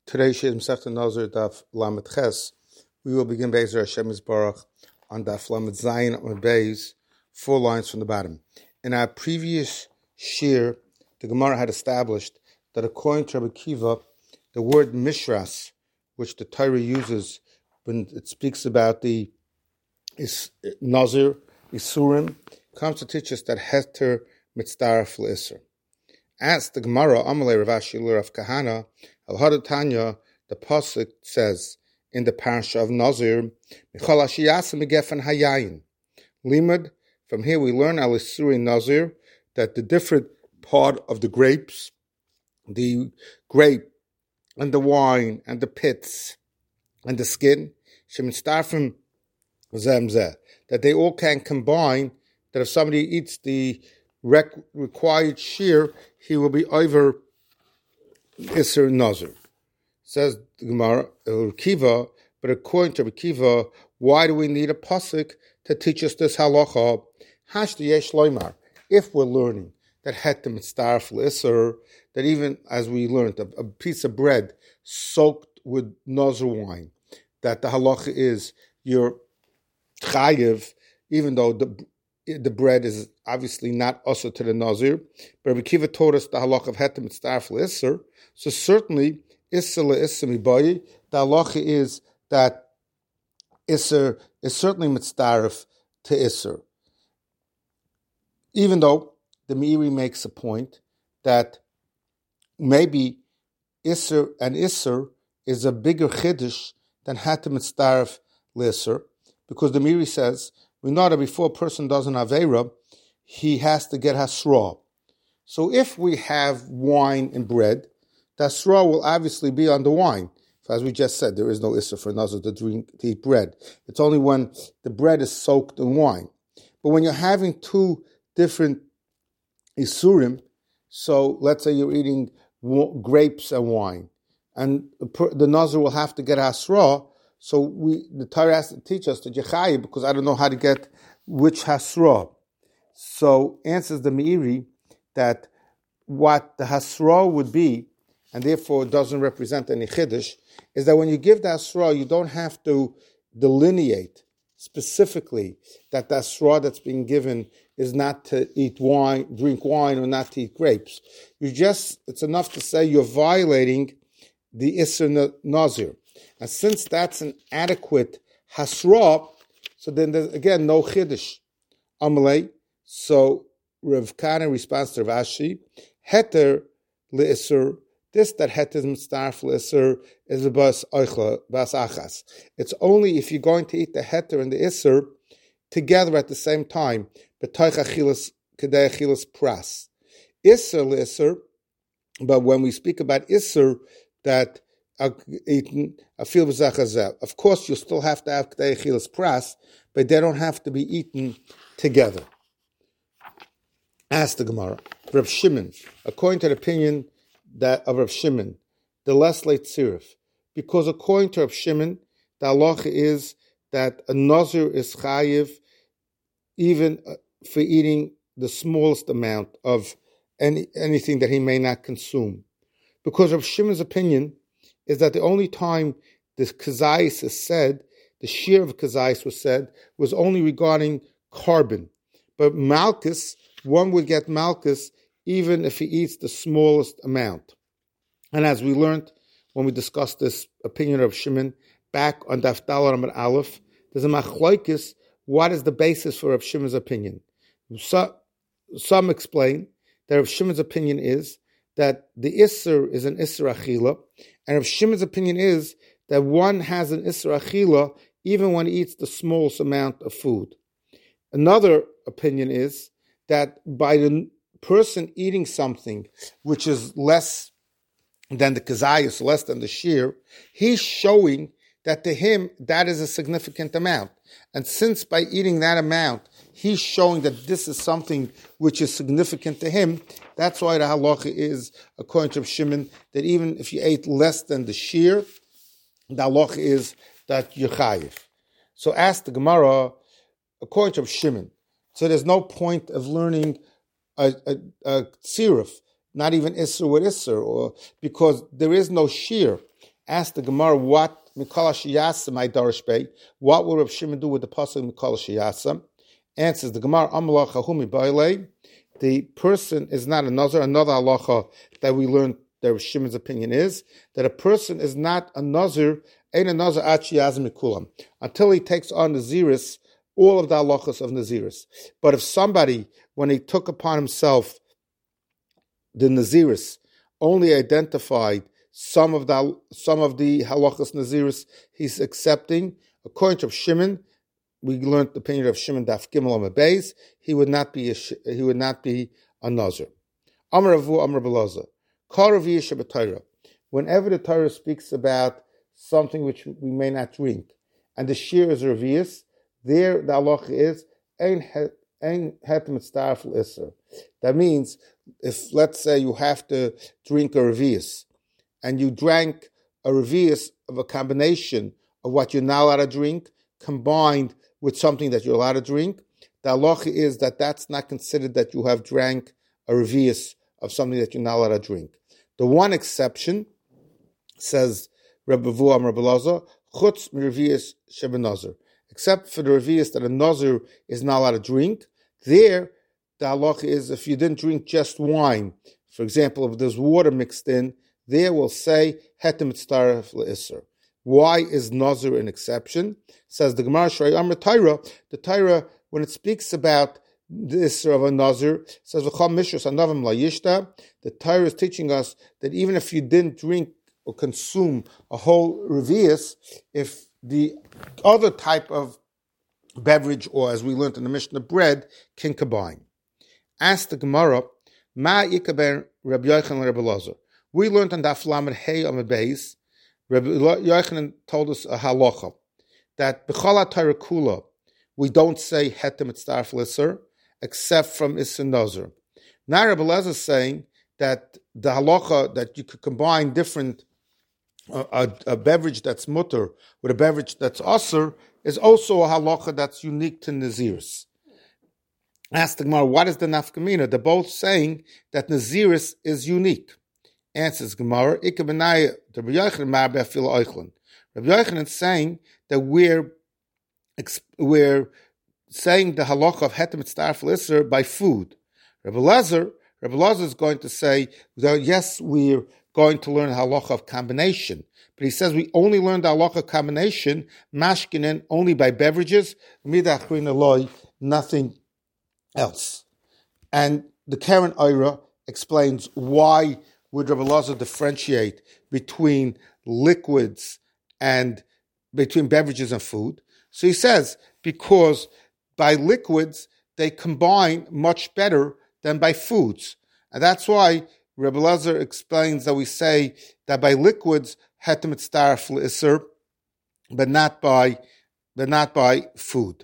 Today, Shir Masechta Nazir Daf Lamed Ches. We will begin Be'ezer Hashem Yisbarach on Daf Lamed Zayin on Beis, 4 lines from the bottom. In our previous Shir, the Gemara had established that according to Rabbi Kiva, the word Mishras, which the Torah uses when it speaks about the Nazir, Isurim, comes to teach us that Heter Mitzdaref L'Isur. As the Gemara, Amalei Rav Ashi Rav Kahana, Al Hadatanya, the pasuk says in the parasha of Nazir, Michal Ashiyasa Megefen Hayayin. Limud, from here we learn Al Isuri Nazir that the different part of the grapes, the grape and the wine and the pits and the skin, Shemitzdarfim Zemzeh, that they all can combine, that if somebody eats the required shear, he will be over Isser Nazir. Says the Gemara, Kiva, but according to Kiva, why do we need a pasuk to teach us this halacha? Hashda yesh loymar. If we're learning that hetem mitzdaref l'isser, that even as we learned, a piece of bread soaked with Nazir wine, that the halacha is your chayiv, even though the bread is obviously not also to the Nazir, but Rabbi Kiva taught us the halacha of hetem mitzdaref l'isser, so certainly Isser le'isser mibayi, the halacha is that Isser is certainly mitzdaref to Isser. Even though the Meiri makes a point that maybe Isser and Isser is a bigger chiddush than hetem mitzdaref l'isser, because the Meiri says, we know that before a person does an Aveira, he has to get hasra. So if we have wine and bread, the hasra will obviously be on the wine. So as we just said, there is no issur for Nazir to eat bread. It's only when the bread is soaked in wine. But when you're having two different isurim, so let's say you're eating grapes and wine, and the Nazir will have to get hasra. So the Torah has to teach us the Jechayi, because I don't know how to get which hasra. So answers the Meiri that what the hasra would be, and therefore it doesn't represent any chiddush, is that when you give the hasra, you don't have to delineate specifically that the hasra that's being given is not to eat wine, drink wine, or not to eat grapes. It's enough to say you're violating the Isser Nazir. And since that's an adequate hasra, so then there's again no chiddush. Amalei. So Rav Kana responds to Rav Ashi, heter le'isur. This that heter mitzdaref le'isur is a bas achas. It's only if you're going to eat the heter and the isur together at the same time. B'toich achilas kedei achilas pras. Isur le'isur. But when we speak about isur, that eaten a fil b'zachazel. Of course, you still have to have kedei achilas pras, but they don't have to be eaten together. Ask the Gemara, Rav Shimon, according to the opinion of Rav Shimon, the less late tzirif, because according to Rav Shimon, the halacha is that a Nazir is chayiv even for eating the smallest amount of anything that he may not consume. Because Rav Shimon's opinion is that the only time the kazayis is said, the shear of kazayis was said, was only regarding carbon. But malchus, one would get malchus even if he eats the smallest amount. And as we learned when we discussed this opinion of Shimon back on Daf Daled Amud Aleph, there's a machlokes. What is the basis for Rav Shimon's opinion? Some explain that Rav Shimon's opinion is that the Isser is an Isser Achila, and Rav Shimon's opinion is that one has an Isser Achila even when he eats the smallest amount of food. Another opinion is that by the person eating something which is less than the kazayas, less than the shear, he's showing that to him that is a significant amount. And since by eating that amount, he's showing that this is something which is significant to him, that's why the halacha is, according to Shimon, that even if you ate less than the shear, the halacha is that you're chayiv. So ask the Gemara, according to Shimon, so there's no point of learning a tziruf, not even isser with isser, or because there is no shear, Ask the Gemara, what Mikol Shiyasam I Darish Bey? What will Rav Shimon do with the pasuk Mikol Shiyasam? Answers the Gemara, Amalacha Humi Bailei. The person is not a nazir. Another halacha that we learned that Rav Shimon's opinion is that a person is not a nazir, ain't a nazir mikulam, until he takes on Naziris, all of the halachas of Naziris. But if somebody, when he took upon himself the Naziris, only identified some of the halachas Naziris he's accepting, according to Shimon, we learned the opinion of Shimon Daf Gimel Amud Beis, he would not be a nazir. Amar Ravu Amar Belaza, Kol Revi'ah Shabbatayra. Whenever the Torah speaks about something which we may not drink, and the shir is Revi'ah, there the halacha is ein hetem mitzdaref l'isser. That means if, let's say, you have to drink a Revi'ah, and you drank a Revi'ah of a combination of what you're not allowed to drink, combined with something that you're allowed to drink, the halacha is that that's not considered that you have drank a Revi'ah of something that you're not allowed to drink. The one exception, says Rebbe Vu Amar Belaza, chutz mi Revi'ah shebenazir, except for the Revi'ah that a nazir is not allowed to drink. There, the halacha is if you didn't drink just wine, for example, if there's water mixed in, there will say hetem mitzdaref le'isser. Why is nazir an exception? Says the Gemara Shrei Amar Torah. The Torah, when it speaks about the isser of a nazir, says v'chol mishras anavim la'yishta. The Torah is teaching us that even if you didn't drink or consume a whole revi'ah, if the other type of beverage, or as we learned in the Mishnah, bread, can combine. Ask the Gemara, Ma yikaber Rabbi Yochanan Rabbi Elazar. We learned on Daf Lamed Hey Amud Beis, Rabbi Yochanan told us a halacha, that b'chol ha'Torah kula, we don't say hetem mitzdaref l'isser, except from Isser Nazir. Now Rabbi Elazar is saying that the halacha that you could combine different a beverage that's mutter with a beverage that's asur is also a halacha that's unique to Naziris. Ask the Gemara, what is the nafkamina? They're both saying that Naziris is unique. Answers Gemara, Rabbi Yochanan is saying that we're saying the halacha of hetem mitzdaref l'isser by food. Rabbi Elazar is going to say that yes, we're going to learn halacha of combination, but he says we only learn the halacha of combination, mashkinen, only by beverages, midachrin aloi, nothing else. And the Karen Oira explains why would Rabbi Elazar differentiate between liquids and between beverages and food. So he says because by liquids they combine much better than by foods, and that's why Rabbi Elazar explains that we say that by liquids hetem mitzdaref l'isser, but not by food.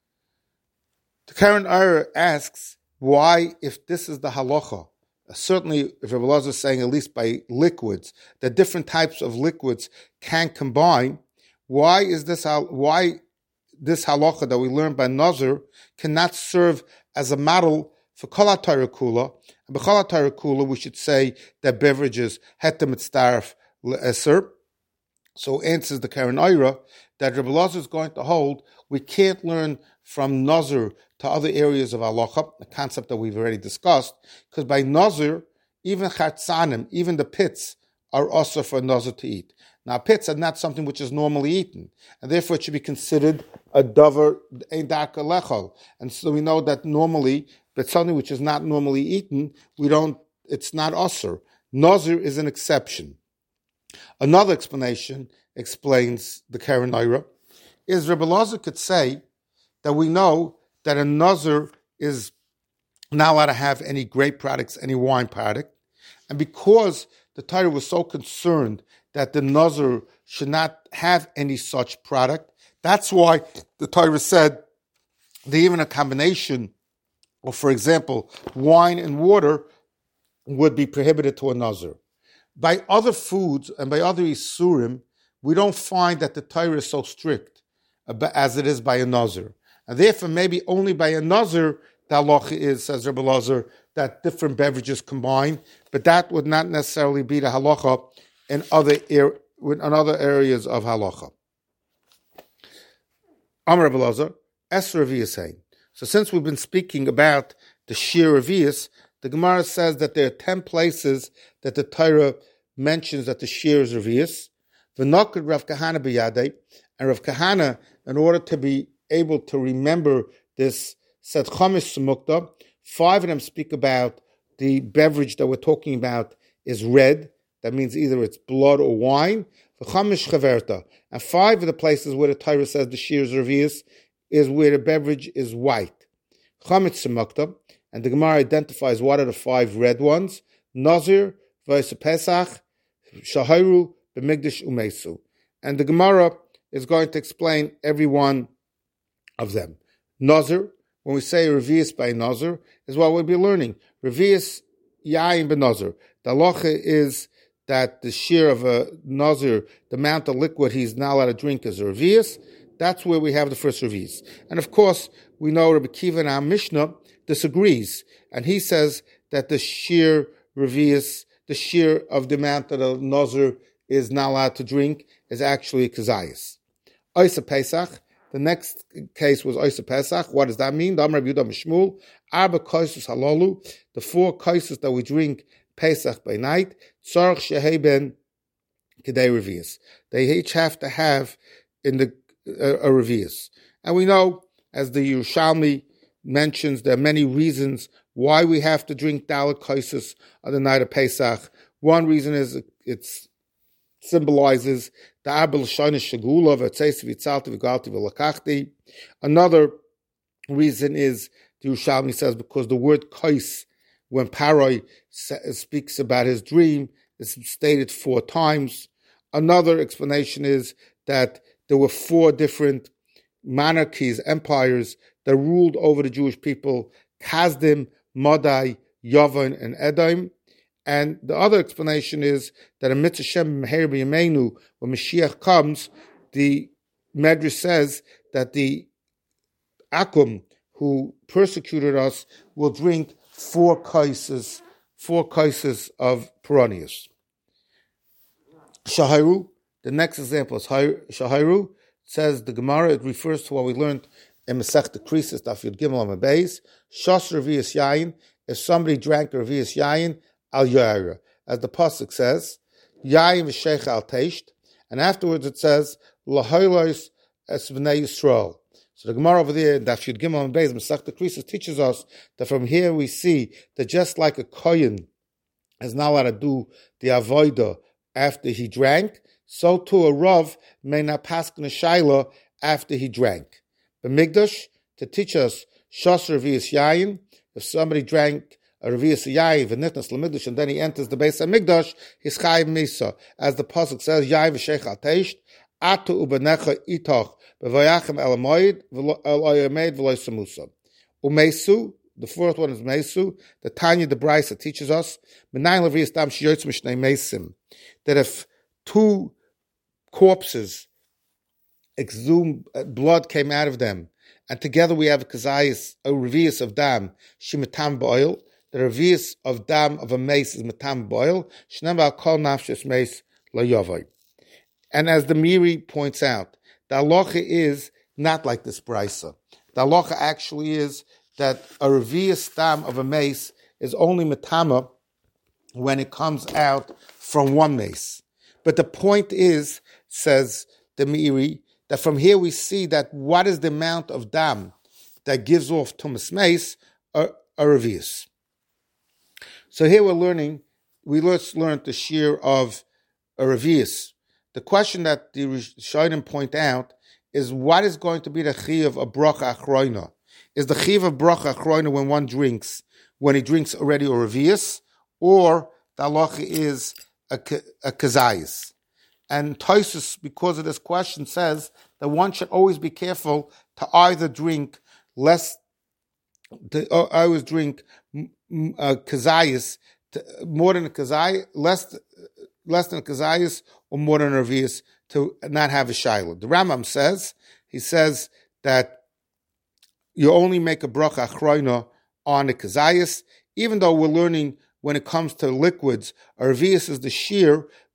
The Karen Oira asks why, if this is the halacha, certainly if Rabbi Elazar is saying at least by liquids, that different types of liquids can combine, why this halacha that we learned by Nazir cannot serve as a model for Kol HaTorah Kula? And by Kol HaTorah Kula we should say that beverages hetem mitzdaref l'eser. So answers the Karen Oira that Rabbi Elazar is going to hold we can't learn from Nazir to other areas of halacha, a concept that we've already discussed, because by Nazir, even chatzanim, even the pits, are also for Nazir to eat. Now, pits are not something which is normally eaten, and therefore it should be considered a davar ein daka lechol. And so we know that normally, but something which is not normally eaten, it's not asur. Nazir is an exception. Another explanation explains the Karen Oira is Rabbi Elazar could say that we know that a nazir is not allowed to have any grape products, any wine product, and because the Torah was so concerned that the nazir should not have any such product, that's why the Torah said that even a combination of, for example, wine and water would be prohibited to a nazir. By other foods and by other isurim, we don't find that the Torah is so strict as it is by a nazir. And therefore, maybe only by a nazir, the halacha is, says Rabbi Elazar, that different beverages combine, but that would not necessarily be the halacha in other on other areas of halacha. Amar Rabbi Elazar, Esra Revius. So since we've been speaking about the Shir Revius, the Gemara says that there are 10 places that the Torah mentions that the Shir is Revius. V'noked Rav Kahana b'yadei, and Rav Kahana, in order to be able to remember this, said Chomish Smukta. 5 of them speak about the beverage that we're talking about is red. That means either it's blood or wine. V'chomish Chaverta. And 5 of the places where the Torah says the Shir is Revius is where the beverage is white. Chomitz Smukta. And the Gemara identifies what are the 5 red ones. Nazir, V'yis Pesach, Shahiru, B'migdash Umesu. And the Gemara is going to explain every one of them. Nazir, when we say Revius by Nazir, is what we'll be learning. Revius Yayin b'Nazir. The halacha is that the shear of a Nazir, the amount of liquid he's not allowed to drink is a Revius. That's where we have the first Revius. And of course, we know Rabbi Kiva in our Mishnah disagrees. And he says that the shear Revius, the shear of the amount that a Nazir is not allowed to drink, is actually Kazayas. Oisa Pesach. The next case was Oisa Pesach. What does that mean? The Amar Yehuda Mishmul, Arba Kaisus Halalu, the 4 kaisus that we drink Pesach by night, Tzarech Shehei Ben Kedei Revius. They each have to have in the a Revius. And we know, as the Yerushalmi mentions, there are many reasons why we have to drink Dalet kaisus on the night of Pesach. One reason is it symbolizes the Abel Shana Shagula v'Tzeis v'Tzalti v'Galti v'Lakachti. Another reason is, the Yerushalmi says, because the word kais, when Paroi speaks about his dream, is stated 4 times. Another explanation is that there were 4 different monarchies, empires, that ruled over the Jewish people: Kazdim, Madai, Yavan, and Edom. And the other explanation is that in Mitzvah Shem Meher B'Yameinu, when Mashiach comes, the Medrash says that the Akum, who persecuted us, will drink 4 kaises of Peronius. Shahiru, the next example is Shahiru. It says the Gemara, it refers to what we learned in Masechta Krisis, Daf Yud Gimel Amud Beis. Shas Revius Yayin, if somebody drank Revius Yayin, Al Yaira, as the pasuk says, Yayin v'Sheich Al Teisht, and afterwards it says Laholos Es Bnei Yisrael. So the Gemara over there, Daf Yud Gimel Amud Beis, Masechta Krisis, teaches us that from here we see that just like a kohen is not allowed to do the avodah after he drank, so too a Rav may not pass in a Shaila after he drank. The Migdash, to teach us Shas Revius Yayin, if somebody drank a Revius Yayin, v'nitnas l'migdash, and then he enters the Beis HaMikdash, he's Chayiv Misa. As the pasuk says, Yayin v'Sheich Al Teisht, Atu u'benecha itoch, b'vayachem el amoyed, el oyamed v'loy samusa. Umesu, the 4th one is Mesu. The Tanya, the Brisa, teaches us, M'nayin Revius Dam sheyotz mishnei mesim, that if 2 corpses exhumed, blood came out of them, and together we have a revius of dam, shimatam boil. The revius of dam of a mace is matam boil. Shnemal kol nafshes mace la yavai. And as the Miri points out, the halacha is not like this brisa. The halacha actually is that a revius dam of a mace is only matama when it comes out from one mace. But the point is, says the Miri, that from here we see that what is the amount of dam that gives off tumas mace, a revius. So here we just learned the shear of a revius. The question that the Rishonim point out is, what is going to be the chiyuv of bracha achroina? Is the chiyuv of bracha achroina when he drinks already a revius, or the halacha is a kazayis? And Tosfos, because of this question, says that one should always be careful to either drink kazayis, more than a kazayis, less than a kazayis, or more than a revius, to not have a shaila. The Rambam says, that you only make a bracha achroina on a kazayis, even though we're learning when it comes to liquids, a revius is the shear,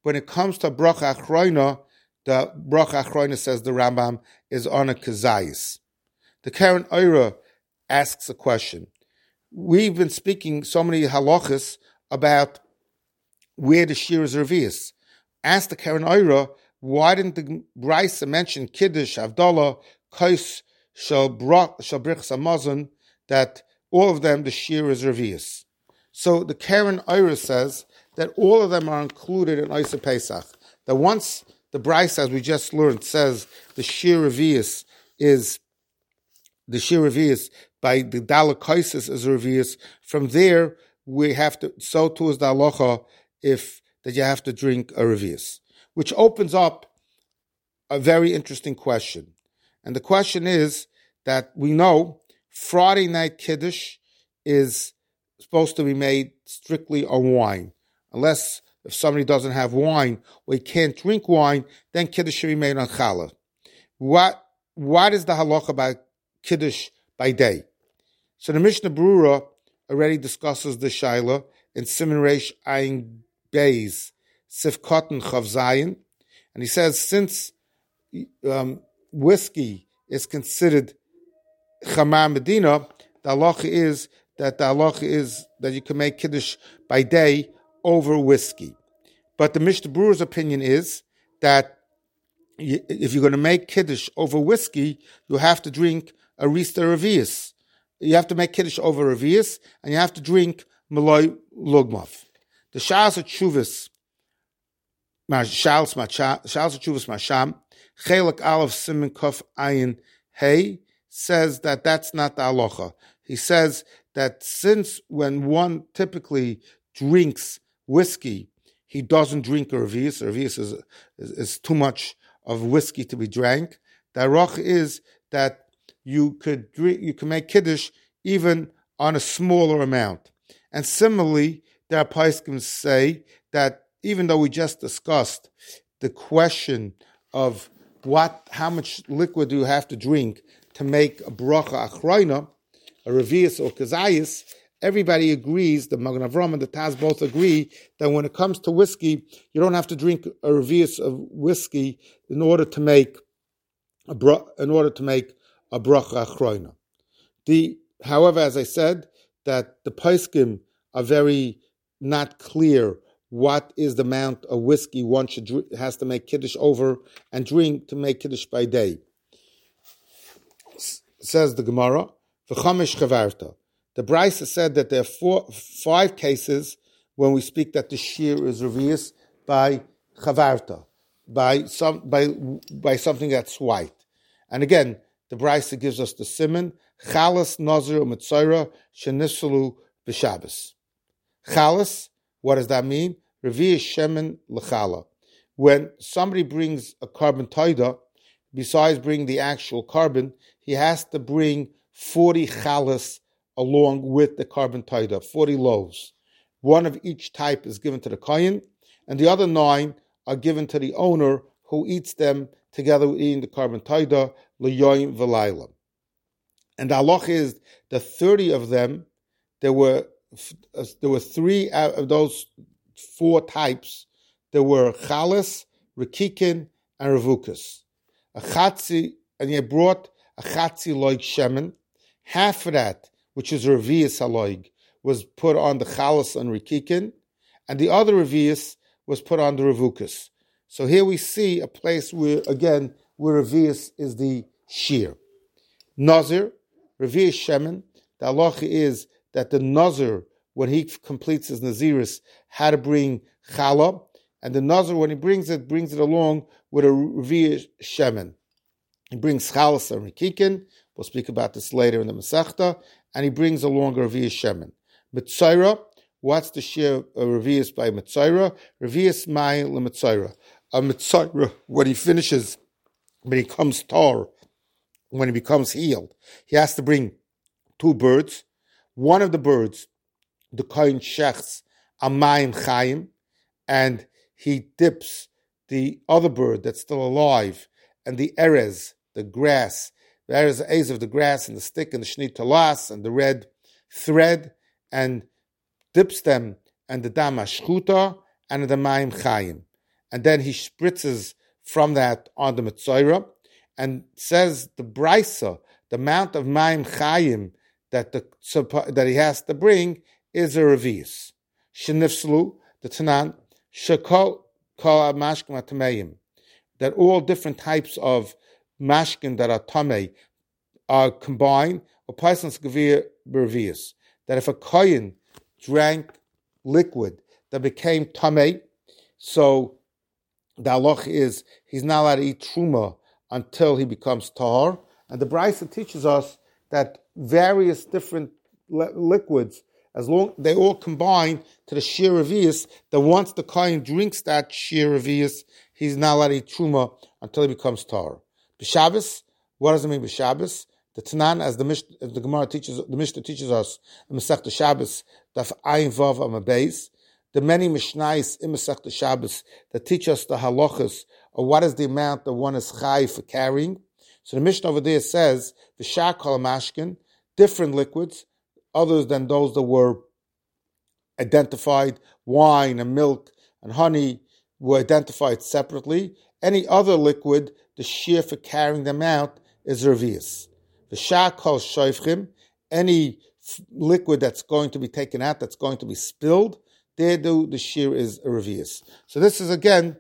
when it comes to bracha achroina, the bracha achroina, says the Rambam, is on a kazayis. The Karen Oira asks a question. We've been speaking so many halachas about where the shir is revius. Ask the Karen Oira, why didn't the Brisa mention Kiddush, Havdalah, Kos, Shalbrich Samazon, that all of them, the shir is revius? So the Karen Oira says that all of them are included in Isa Pesach. That once the Brisa, as we just learned, says the shir revius is the shir revius by the Dalek Kaisis is revius. From there, we have to, so too is the halacha if that you have to drink a revius, which opens up a very interesting question. And the question is that we know Friday night Kiddush is supposed to be made strictly on wine. Unless if somebody doesn't have wine or he can't drink wine, then Kiddush should be made on challah. What is the halacha about Kiddush by day? So the Mishnah Berurah already discusses the shaila in Siman Reish Ayin Beis Sifkot and Chav Zayin, and he says since whiskey is considered Chamar Medina, the halacha is that you can make Kiddush by day over whiskey. But the Mishnah Berurah's opinion is that if you're going to make Kiddush over whiskey, you have to drink a Rista Revius. You have to make Kiddush over Revius, and you have to drink Maloi Lugmav. The Shas Chuvas Masham, Chelak Aleph Siman Kof Ayin Hey, says that that's not the halacha. He says that since when one typically drinks whiskey, he doesn't drink a revius. A revius is too much of whiskey to be drank. The halacha is that you can make Kiddush even on a smaller amount. And similarly, there are poskim say that even though we just discussed the question of how much liquid do you have to drink to make a bracha achroina, a revius or kazayis, everybody agrees, the Magen Avraham and the Taz both agree, that when it comes to whiskey, you don't have to drink a revius of whiskey in order to make a bracha achroina. However, as I said, that the poskim are very not clear what is the amount of whiskey one has to make Kiddush over and drink to make Kiddush by day. Says the Gemara, v'chamish chavarta. The Brisa said that there are 5 cases when we speak that the shir is revius by chavarta, by something that's white. And again, the Brisa gives us the siman, chalas, nazir, u'metzaira, shenissalu b'shabbos. Chalas, what does that mean? Revius shemen l'chala. When somebody brings a carbon taida, besides bringing the actual carbon, he has to bring 40 chalas along with the carbon taida, 40 loaves. One of each type is given to the kohen, and the other 9 are given to the owner, who eats them together with eating the carbon taida, l'yoyim v'layla. And the halach is the 30 of them. There were 3 out of those 4 types. There were chalas, rekikin, and revukas. A chatzi, and he brought a chatzi loig shemen. Half of that, which is revius haloig, was put on the chalas and rekikin, and the other revius was put on the revukas. So here we see a place where revius is the shear. Nazir, revius shemen. The halacha is that the nazir, when he completes his naziris, had to bring challah, and the nazir, when he brings it along with a revius shemen. He brings chalas and rekikin. We'll speak about this later in the Masechta, and he brings along a revius shemen. Metzaira, what's the shear of revius by metzaira? Revius mai lemetzaira. A metzaira, when he finishes, when he comes tar, when he becomes healed, he has to bring 2 birds. One of the birds, the kohen shechs amayim chayim, and he dips the other bird that's still alive, and the erez, the grass, the erez of the grass, and the stick, and the shnit talas, and the red thread, and dips them, and the dam ashchuta, and the mayim chayim. and then he spritzes from that on the Mitzayra, and says the Brisa, the amount of Mayim Chayim that he has to bring is a revius. Shenifslu, the Tanan, Shekol Kol Mashkim Atameim, that all different types of mashkin that are tamei are combined, or Paisans Gavir Bervius, that if a kohen drank liquid that became tamei, so the halach is he's not allowed to eat truma until he becomes tahor. And the Brisa teaches us that various different liquids, as long they all combine to the shir revius, that once the kohen drinks that shir revius, he's not allowed to eat truma until he becomes tahor. B'Shabbos, what does it mean b'Shabbos? The Tanan, as the Gemara teaches, the Mishnah teaches us in Masechta Shabbos, Daf Ayin Vav Amabeis, the many Mishnayos in Masechta Shabbos that teach us the halachas of what is the amount that one is chai for carrying. So the Mishnah over there says, V'shar kol mashkin, different liquids, other than those that were identified, wine and milk and honey were identified separately. Any other liquid, the shear for carrying them out is revius. V'shar kol shoifchim, any liquid that's going to be taken out, that's going to be spilled, there the shear is a revius. So this is again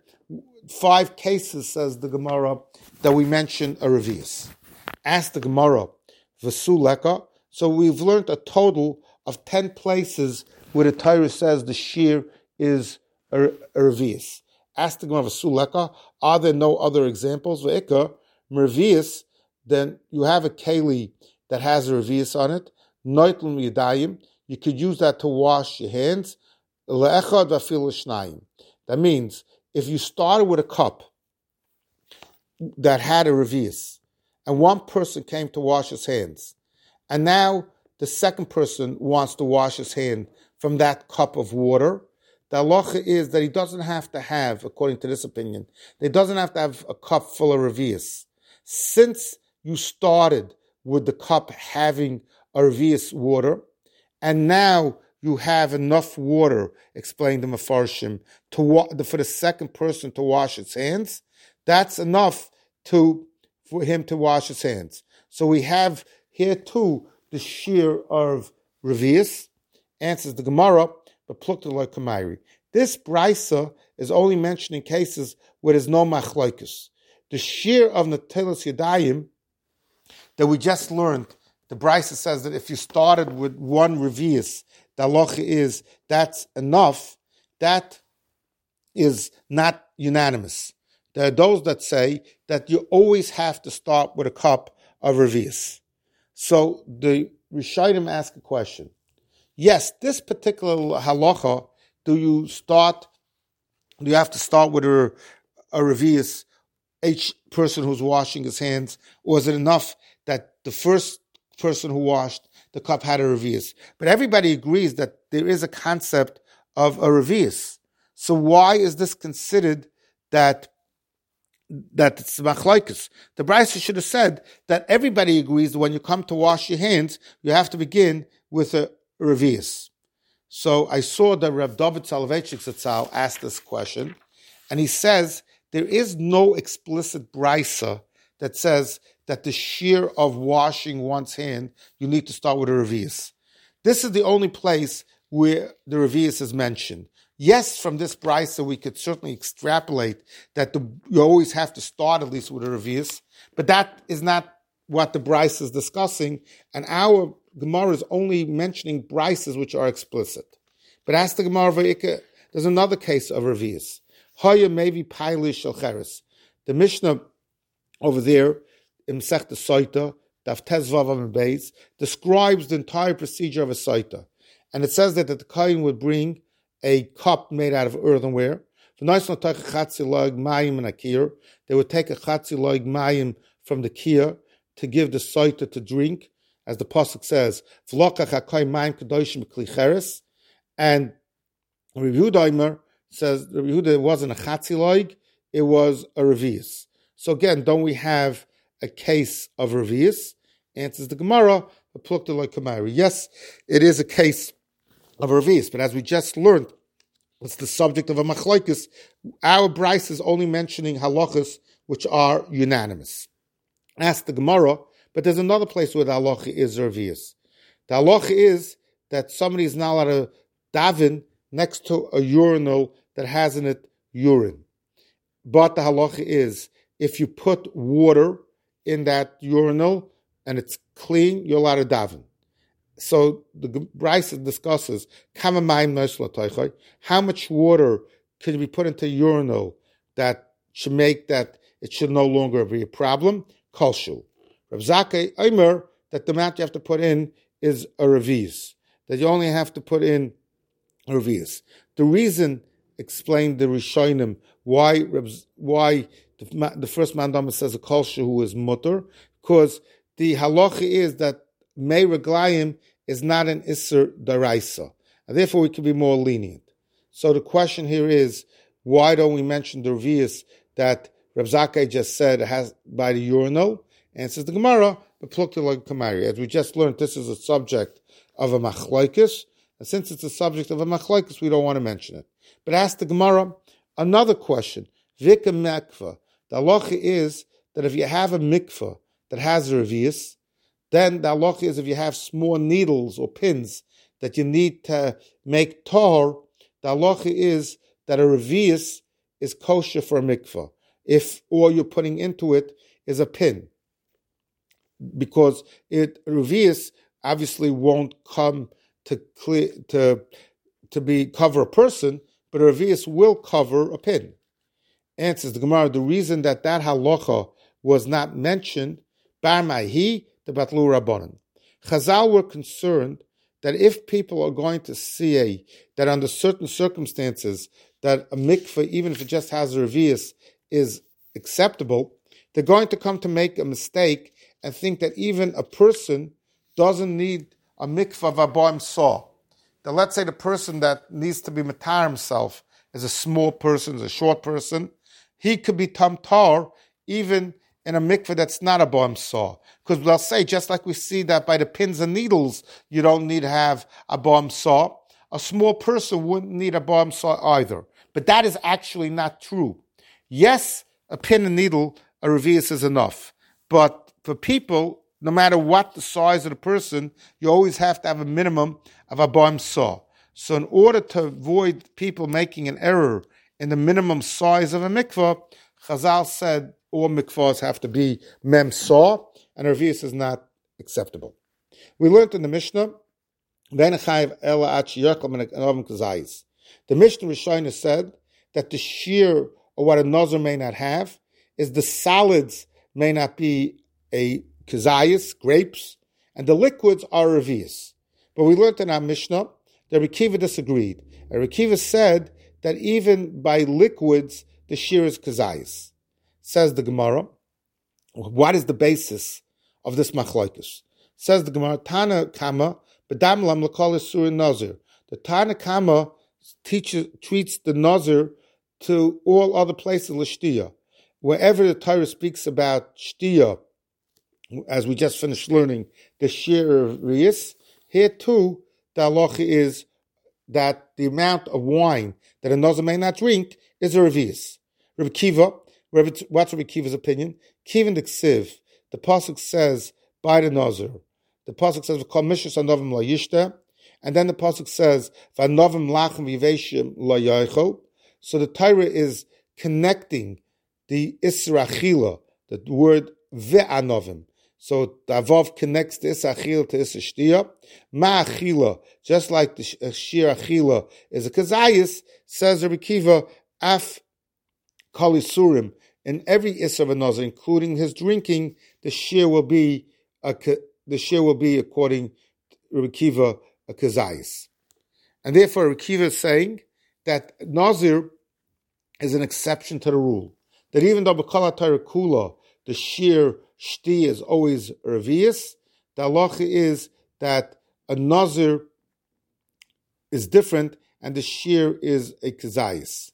5 cases, says the Gemara, that we mention a revius. Ask the Gemara, V'su leka. So we've learned a total of 10 places where the Torah says the shear is a revius. Ask the Gemara, V'su leka. Are there no other examples? V'ika, revius. Then you have a keli that has a revius on it. Noitlum yadayim. You could use that to wash your hands. Le'echad v'afil shnayim. That means if you started with a cup that had a revius, and one person came to wash his hands, and now the second person wants to wash his hand from that cup of water, the halacha is that he doesn't have to have, according to this opinion, he doesn't have to have a cup full of revius. Since you started with the cup having a revius water, and now you have enough water, explained the Mefarshim, for the second person to wash his hands, that's enough for him to wash his hands. So we have here too the shear of revius. Answers the Gemara, but plukta like kamairi. This brisa is only mentioned in cases where there's no machlokes. The shear of natilas yadayim that we just learned, the brisa says that if you started with one revius, the halacha is that's enough. That is not unanimous. There are those that say that you always have to start with a cup of revius. So the Rishonim ask a question. Yes, this particular halacha, do you have to start with a revius, each person who's washing his hands, or is it enough that the first person who washed the cup had a revius? But everybody agrees that there is a concept of a revius. So why is this considered that it's machlokes? The Brisa should have said that everybody agrees that when you come to wash your hands, you have to begin with a revius. So I saw that Rav David Soloveitchik Zatzal asked this question, and he says there is no explicit Brisa that says that the shear of washing one's hand, you need to start with a revius. This is the only place where the revius is mentioned. Yes, from this brisa we could certainly extrapolate that you always have to start at least with a revius, but that is not what the brisa is discussing, and our Gemara is only mentioning brises which are explicit. But as the Gemara Vayikra, there's another case of revius. Haya maybe pailish shel cheres. The Mishnah over there in Masechta Soita, Daf Tes Vav Amud Beis, describes the entire procedure of a Soita, and it says that the kohen would bring a cup made out of earthenware. They would take a chatzi loig mayim from the kiyah to give the soita to drink, as the pasuk says, and Rabbi Yehuda says Rabbi Yehuda wasn't a chatzi loig, it was a revius. So again, don't we have a case of revius? Answers the Gemara, yes, it is a case of revius, but as we just learned, it's the subject of a machlokes. Our Bryce is only mentioning halachas which are unanimous. Ask the Gemara, but there's another place where the halacha is revius. The halacha is that somebody is not allowed to daven next to a urinal that has in it urine. But the halacha is, if you put water in that urinal and it's clean, you're allowed to daven. So the Brisa discusses how much water can be put into a urinal that should make that it should no longer be a problem. Kolshu. Rav Zakkai Omer that the amount you have to put in is a revius. That you only have to put in a revius. The reason explained the Rishonim why the first mandama says a kolshu who is mutter, because the halacha is that mei reglayim is not an isser daraisa, and therefore we can be more lenient. So the question here is, why don't we mention the revius that Rav Zakkai just said has by the urinal? And it says the Gemara, the plukta like kamari. As we just learned, this is a subject of a machlokes, and since it's a subject of a machlokes, we don't want to mention it. But ask the Gemara another question. Vika mikvah. The halacha is that if you have a mikvah that has a revius, then the halacha is if you have small needles or pins that you need to make tahor, the halacha is that a revius is kosher for a mikvah if all you're putting into it is a pin, because revius obviously won't come to cover a person, but a revius will cover a pin. Answers the Gemara, the reason that halacha was not mentioned, bar ma'hi the batlu rabbanon. Chazal were concerned that if people are going to see that under certain circumstances that a mikveh, even if it just has a revius, is acceptable, they're going to come to make a mistake and think that even a person doesn't need a mikveh of aboim saw. That let's say the person that needs to be matar himself is a small person, is a short person, he could be tamtar even in a mikveh that's not a boim saw. Because they'll say, just like we see that by the pins and needles, you don't need to have a boim saw, a small person wouldn't need a boim saw either. But that is actually not true. Yes, a pin and needle, a revius is enough. But for people, no matter what the size of the person, you always have to have a minimum of a boim saw. So in order to avoid people making an error in the minimum size of a mikvah, Chazal said all mikvahs have to be mem saw, and a revius is not acceptable. We learned in the Mishnah, the Mishnah Rishonah said that the shear, or what a nazir may not have, is the solids may not be a kazayas, grapes, and the liquids are revius. But we learned in our Mishnah that Reb Kiva disagreed. And Reb Kiva said that even by liquids, the shear is kazayas. Says the Gemara, what is the basis of this machlokes? Says the Gemara, Tana Kama, B'dam lam l'kol isur nazir. The Tana Kama treats the nazir to all other places l'shtiya. Wherever the Torah speaks about shtiya, as we just finished learning, the shear of riyas, here too, the halacha is that the amount of wine that a nazir may not drink is a revius. Rabbi Kiva, what's Rabbi Kiva's opinion? Kivan d'ksiv, the pasuk says by the nazir. The pasuk says v'kol mishus anovim la yishta, and then the pasuk says v'anovim lachem v'yiveshim la yoicho. So the Torah is connecting the isra achila, the word ve'anovim. So the Avav connects the Isra Achila to Isra Shtiya. Ma Achila, just like the Shir Achila is a Kazayas, says Rabbi Kiva, Af Kol Isurim, in every Isra of a Nazir, including his drinking, the Shir will be according to Rabbi Kiva a Kazayas. And therefore Rabbi Kiva is saying that Nazir is an exception to the rule. That even though B'kol HaTorah Kula, the Shir Shti is always revius, the halacha is that a nazir is different and the shear is a kazayis.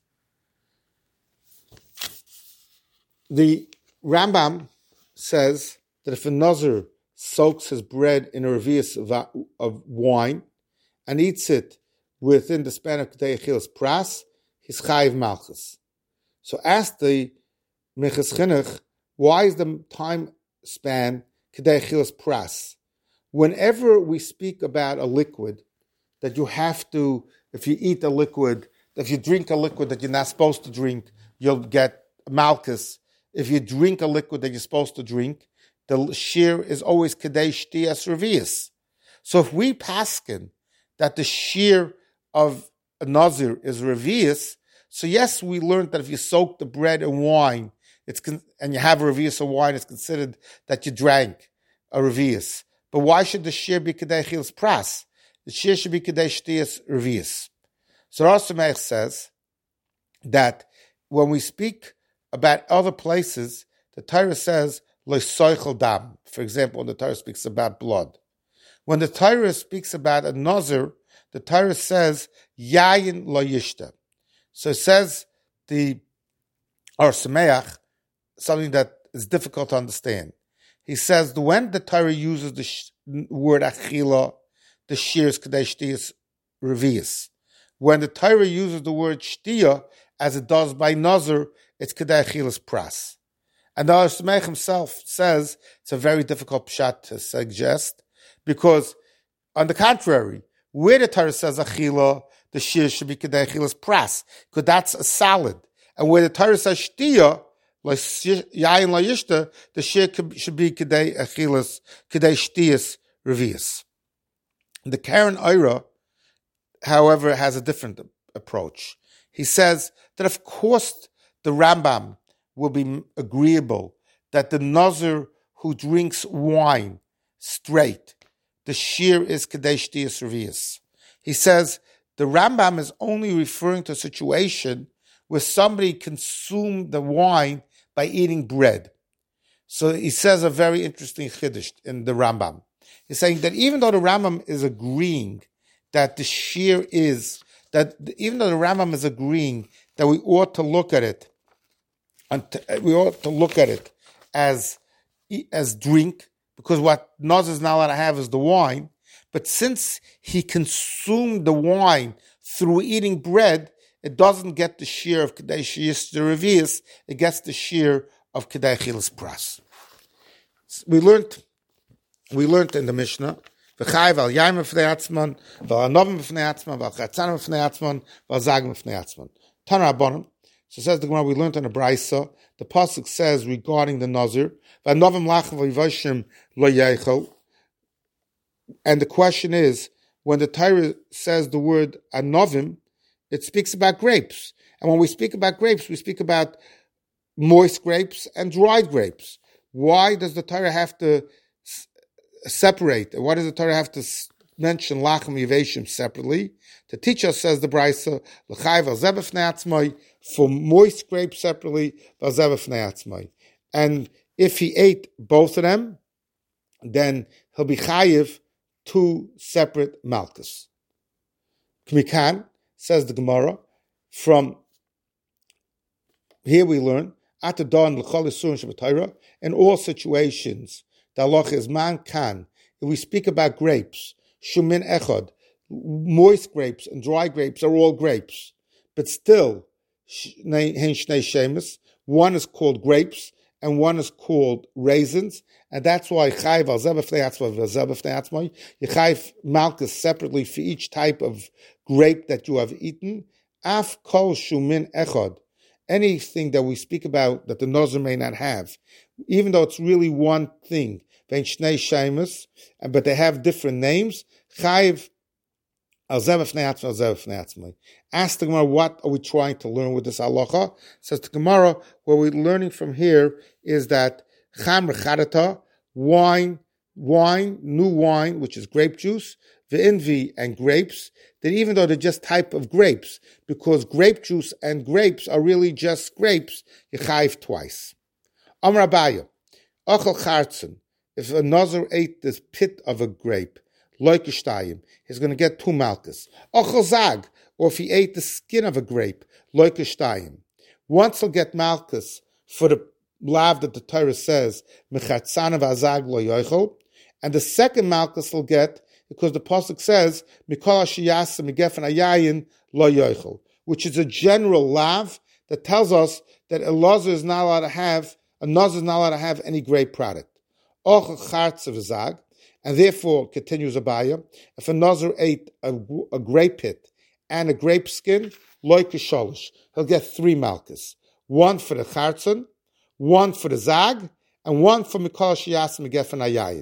The Rambam says that if a nazir soaks his bread in a revius of wine and eats it within the span of Kedei Achilas Pras, he's Chayiv Malchus. So ask the Minchas Chinuch, why is the time span Kedei Achilas Pras? Whenever we speak about a liquid, that you have to, if you eat a liquid, if you drink a liquid that you're not supposed to drink, you'll get Malchus. If you drink a liquid that you're supposed to drink, the shear is always Kedei Shtiyas Revius. So if we paskin that the shear of a Nazir is Revius, so yes, we learned that if you soak the bread in wine, and you have a Revius of wine, it's considered that you drank a Revius. But why should the shear be Kedei Achilas Pras? The shear should be Kedei Shtiyas Revius. So Rosh Sameach says that when we speak about other places, the Torah says, Lo soichel dam. For example, when the Torah speaks about blood. When the Torah speaks about a Nazir, the Torah says, Yayin lo yishta. So it says the Rosh Sameach, something that is difficult to understand. He says, when the Torah uses the word achila, the shear is Kedei Shtiyas Revius. When the Torah uses the word shtiya, as it does by Nazir, it's Kedei Achilas Pras. And the Rosh Sameach himself says it's a very difficult pshat to suggest, because on the contrary, where the Torah says achila, the shear should be Kedei Achilas Pras, because that's a salad. And where the Torah says shtiya, yayin la yishta, the shear should be Kedei Achilas, Kedei Shtiyas Revius. The Karen Oira, however, has a different approach. He says that of course the Rambam will be agreeable that the Nazir who drinks wine straight, the shear is Kedei Shtiyas Revius. He says the Rambam is only referring to a situation where somebody consumed the wine by eating bread. So he says a very interesting chiddush in the Rambam. He's saying that even though the Rambam is agreeing that the shear is, that even though the Rambam is agreeing that we ought to look at it, and we ought to look at it as drink, because what Nazir is not allowed to have is the wine, but since he consumed the wine through eating bread, it doesn't get the shear of Kedei Shtiyas Revius, it gets the shear of Kedei Achilas Pras. We learned in the Mishnah, V'chayv al yaim b'fnei atzman, v'al anovim b'fnei atzman, v'al chatzanim b'fnei atzman, v'al zagim b'fnei atzman. Tana Rabbanim. So says the Gemara, we learned in the Braisa, the pasuk says regarding the Nazir, v'anovim lachem v'yivashim lo yeichel. And the question is, when the Torah says the word anovim, it speaks about grapes. And when we speak about grapes, we speak about moist grapes and dried grapes. Why does the Torah have to separate? Why does the Torah have to mention lachem yivashim separately? To teach us, says the Braisa, l'chayv al zeh b'fnei atzmai, for moist grapes separately, al zeh b'fnei atzmai. And if he ate both of them, then he'll be chayiv two separate malchus. Kmikan, says the Gemara, from here we learn, in all situations, the halacha is man kan. If we speak about grapes, shumin echad, moist grapes and dry grapes are all grapes, but still, one is called grapes and one is called raisins, and that's why chayv al zeh b'fnei atzmai, you chayv malchus separately for each type of grape that you have eaten. Af kol shumin echad, anything that we speak about that the Nazir may not have, even though it's really one thing, but they have different names. Chayiv al zeh b'fnei atzmai, al zeh b'fnei atzmai. Ask the Gemara, what are we trying to learn with this halacha? Says the Gemara, what we're learning from here is that chamr charata, wine, new wine, which is grape juice, v'invi, and grapes, that even though they're just type of grapes, because grape juice and grapes are really just grapes, you chayiv twice. Amar Abaya, achal chartzen, if a Nazir ate this pit of a grape, loikishtayim, he's going to get two malchus. Achal zag, or if he ate the skin of a grape, loikishtayim. Once he'll get malchus for the lav that the Torah says, mechatzanav azag lo yoichel, and the second malchus he'll get Because the pasuk says, Mikol Shiyasa Migefen Ayayin Lo Yoichel, which is a general lav that tells us that a nazir is not allowed to have any grape product. And therefore, continues Abaya, if a nazir ate a grape pit and a grape skin, loy kisholish, he'll get 3 malchus. 1 for the chartzon, 1 for the zag, and 1 for Mikol Shiyas Megefen Ayayin.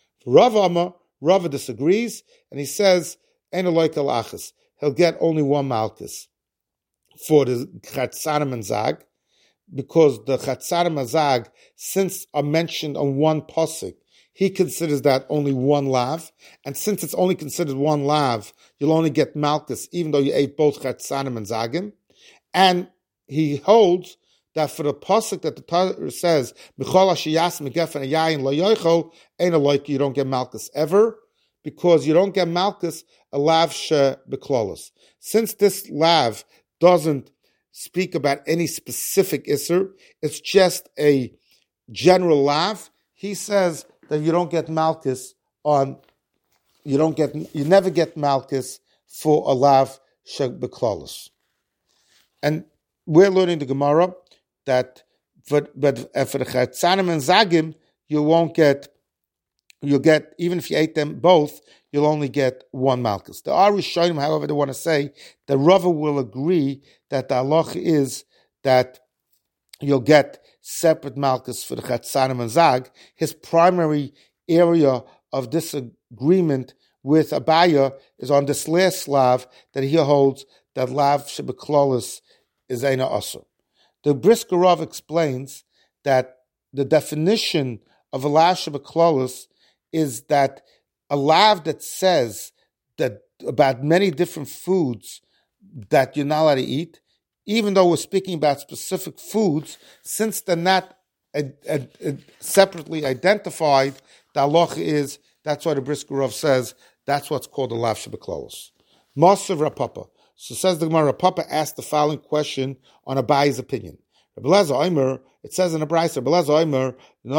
Rava disagrees, and he says, Ein loy kalachas, he'll get only 1 malchus for the chatzanim and zag, because the chatzanim and zag, since are mentioned on 1 pasuk, he considers that only 1 lav, and since it's only considered 1 lav, you'll only get malchus, even though you ate both chatzanim and zagim. And he holds that for the pasuk that the Torah says, "Michol hashiyas megefen yayin lo yoichol," ain't like you don't get malchus ever, because you don't get malchus a lav she beklolos. Since this lav doesn't speak about any specific isser, it's just a general lav. He says that you don't get malchus you never get malchus for a lav she beklolos. And we're learning the Gemara that for the chatzanim and zagim, you'll get, even if you ate them both, you'll only get 1 malchus. The Rishonim, however, they want to say that Rava will agree that the halacha is that you'll get separate malchus for the chatzanim and zag. His primary area of disagreement with Abaya is on this last lav that he holds that lav shebeklolis is eina asur. The Brisker Rav explains that the definition of a lav shebeklolis is that a lav that says that about many different foods that you're not allowed to eat, even though we're speaking about specific foods, since they're not separately identified, the halacha is, that's why the Brisker Rav says, that's what's called a lav shebeklolis. Masav Rapapa. So says the Gemara, Papa asked the following question on Abayi's opinion. Rabbi Elazar Omer, it says in the Brayso, Rabbi Elazar Omer,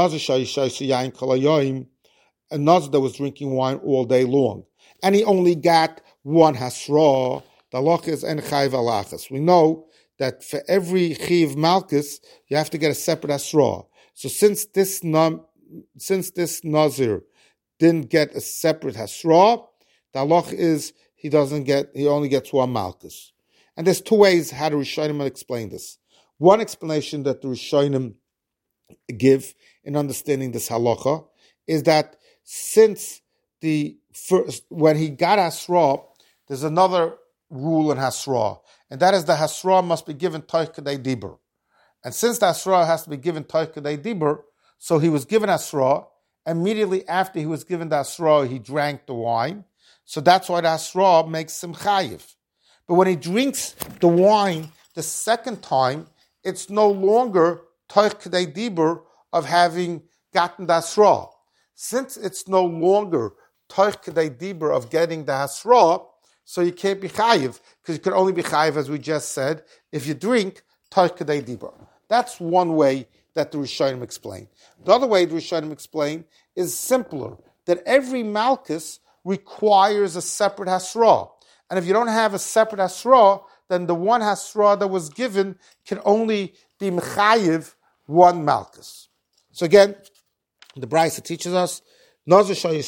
a nazir that was drinking wine all day long, and he only got 1 hasra. The halacha is en chayv alachas. We know that for every chiv malchus, you have to get a separate hasra. So since this nazir didn't get a separate hasra, the halacha is he only gets 1 malchus. And there's 2 ways how the Rishonim explain this. One explanation that the Rishonim give in understanding this halacha is that since when he got hasra, there's another rule in hasra, and that is the hasra must be given toich kedei dibur. And since the hasra has to be given toich kedei dibur, so he was given hasra. Immediately after he was given the hasra, he drank the wine. So that's why the hasra makes him chayiv. But when he drinks the wine the second time, it's no longer toich kedei dibur of having gotten the hasra. Since it's no longer toich kedei dibur of getting the hasra, so you can't be chayiv, because you can only be chayiv, as we just said, if you drink toich kedei dibur. That's one way that the Rishonim explain. The other way the Rishonim explain is simpler, that every malchus requires a separate hasra. And if you don't have a separate hasra, then the 1 hasra that was given can only be mechayiv 1 malchus. So again, the Brayso teaches us, he's only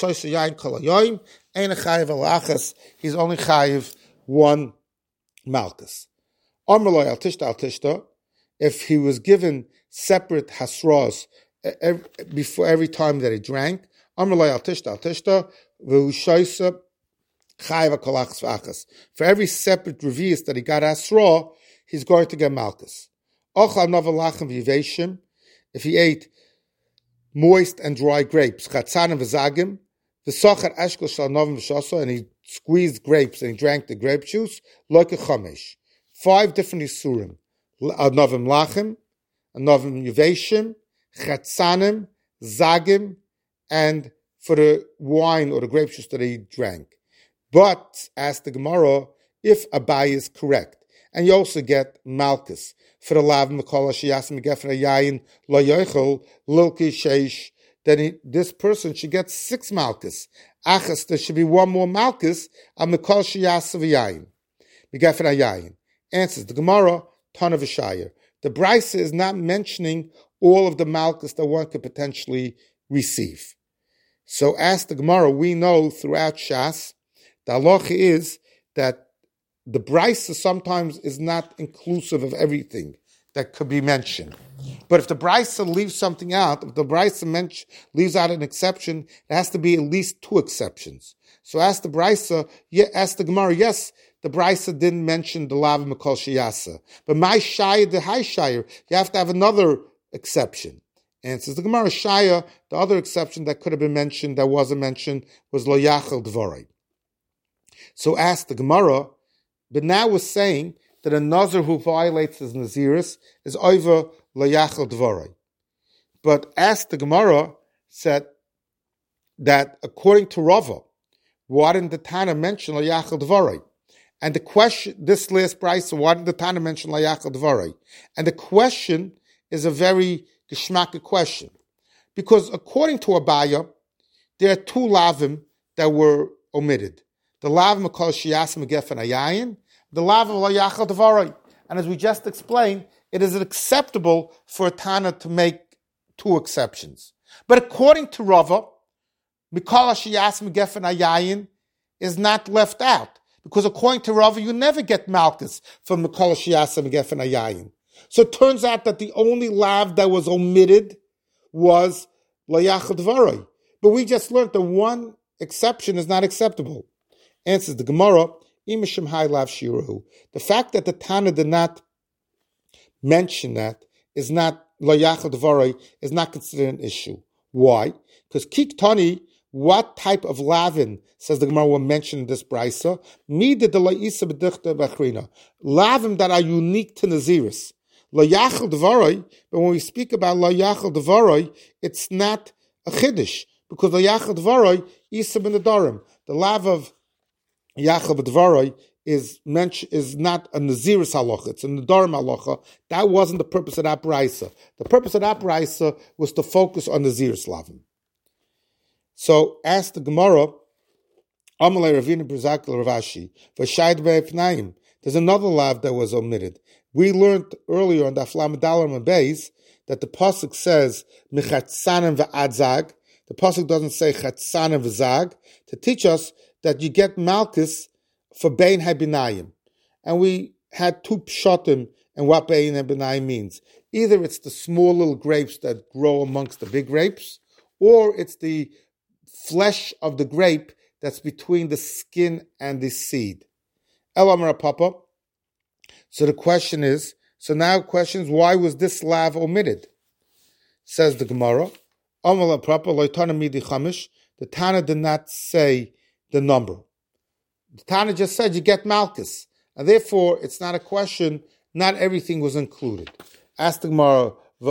chayiv 1 malchus. If he was given separate hasras before every time that he drank, for every separate revius that he got hasra, he's going to get malchus. If he ate moist and dry grapes, chatzanim v'zagim, and he squeezed grapes and he drank the grape juice, like a chamesh. 5 different isurim: novim lachim, novim yuveshim, chatzanim, zagim, and for the wine or the grape juice that he drank. But, as the Gemara, if Abai is correct, and you also get malchus for the lav mekol sheyas megefen yayin lo yochel lilki sheish then this person should get 6 malchus. Achas, there should be one more malchus, al mikol sheyasa v'yayin. Migefen hayayin. Answers, the Gemara, Tana v'shayir. The Brisa is not mentioning all of the malchus that one could potentially receive. So ask the Gemara, we know throughout Shas, the halacha is that the Brisa sometimes is not inclusive of everything that could be mentioned. But if the Brisa leaves something out, if the Brisa leaves out an exception, it has to be at least 2 exceptions. So ask the Brisa, ask the Gemara, yes, the Brisa didn't mention the lav mikol sheyasa. But my shayir, the high shayir, you have to have another exception. And says the Gemara Shaya, the other exception that could have been mentioned, that wasn't mentioned, was lo yachal dvorei. So ask the Gemara, but now we're saying that a nazir who violates his naziris is over lo yachal dvorei. But ask the Gemara said that according to Rava, why didn't the Tana mention lo yachal dvorei? And the question, this last brisa, why did the Tana mention lo yachal dvorei? And the question is a very geschmacke question. Because according to Abaya, there are 2 lavim that were omitted. The lav mikol sheyasa migefen hayayin, the lav of lo yachal dvorei. And as we just explained, it is acceptable for a Tana to make 2 exceptions. But according to Rava, mikol sheyasa migefen hayayin is not left out. Because according to Rava, you never get malchus from mikol sheyasa migefen hayayin. So it turns out that the only lav that was omitted was lo yachal dvorei. But we just learned that one exception is not acceptable. Answers the Gemara, imishim hai lav shiruhu. The fact that the Tana did not mention that is not lo yachal dvorei, is not considered an issue. Why? Because kik tani, what type of lavin, says the Gemara, will mention in this brisa? Mida de lo isa b'dichta b'achrina. Lavim that are unique to naziris. Lo yachal dvorei, but when we speak about lo yachal dvorei, it's not a chiddush, because lo yachal dvorei isa b'nedarim. The lav of yachal dvorei is not a naziris halacha; it's a nedarim halacha. That wasn't the purpose of that brisa. The purpose of that brisa was to focus on naziris lavim. So ask the Gemara, Amalei Ravina Brizak Ravashi v'shayid be'efnaim. There's another lav that was omitted. We learned earlier on the Aflam Dalar Mabeis that the pasuk says michatzanim v'adzag. The pasuk doesn't say chatzanim v'zag to teach us that you get malchus for bein habinayim. And we had 2 pshatim and what bein habinayim means. Either it's the small little grapes that grow amongst the big grapes, or it's the flesh of the grape that's between the skin and the seed. Elamar Papa. So the question is, why was this lav omitted? Says the Gemara, the Tana did not say the number. The Tana just said you get malchus. And therefore, it's not a question, not everything was included. Ask the Gemara,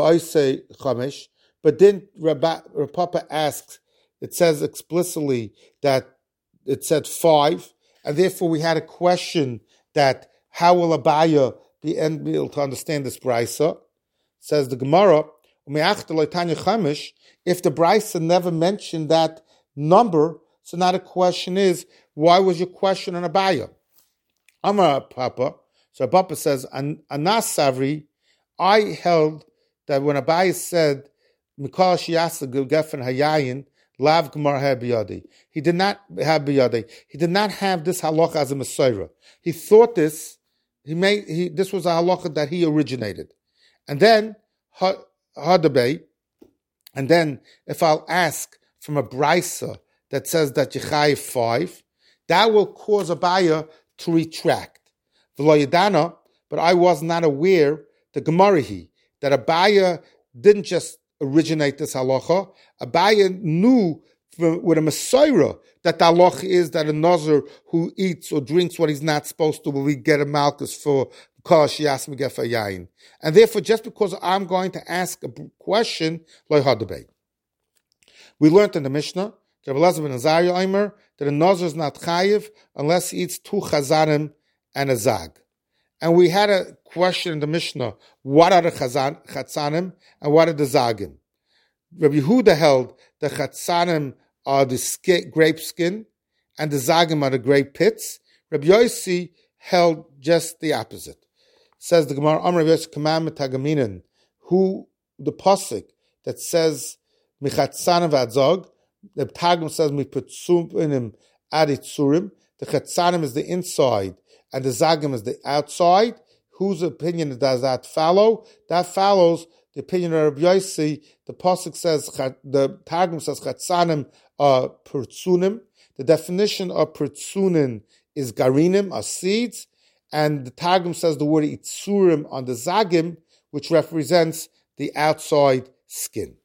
but then Papa asks, it says explicitly that it said 5, and therefore we had a question that how will Abaya be able to understand this brisa? Says the Gemara, if the brisa never mentioned that number, so now the question is, why was your question on Abaya? Amar Papa. So Papa says, Anas Savri, I held that when Abaya said, Mikol sheyasa gefen hayayin, lav gemar ha biyadi. He did not have biyadi. He did not have this halacha as a Mesorah. He thought this was a halacha that he originated. And then Hadabay, and then if I'll ask from a brisa that says that you chayiv 5, that will cause Abaya to retract. V'lo yadana, but I was not aware, the Gemarahi, that Abaya didn't just originate this halacha. Abaya knew with a Mesorah that the halacha is that a nazir who eats or drinks what he's not supposed to will get a malchus for kol sheyasa migefen hayayin. And therefore, just because I'm going to ask a question, lo hadabei. We learned in the Mishnah, Rabbi Elazar ben Azariah Omer, that a nazir is not chayiv unless he eats 2 chazanim and a zag. And we had a question in the Mishnah, what are the chatzanim and what are the zagim? Rabbi Yehuda held the chatzanim are the grape skin, and the zagim are the grape pits. Rabbi Yossi held just the opposite. Says the Gemara, Amar Rabbi Yossi commandment tagaminin, who the pasuk that says michatzanim v'adzog, the Targum says miputzunim aditzurim. The chatzanim is the inside, and the zagim is the outside. Whose opinion does that follow? That follows the opinion of Rabbi Yossi. The pasuk says, the Targum says chatzanim are pertzunim. The definition of pertzunim is garinim, are seeds, and the Targum says the word itzurim on the zagim, which represents the outside skin.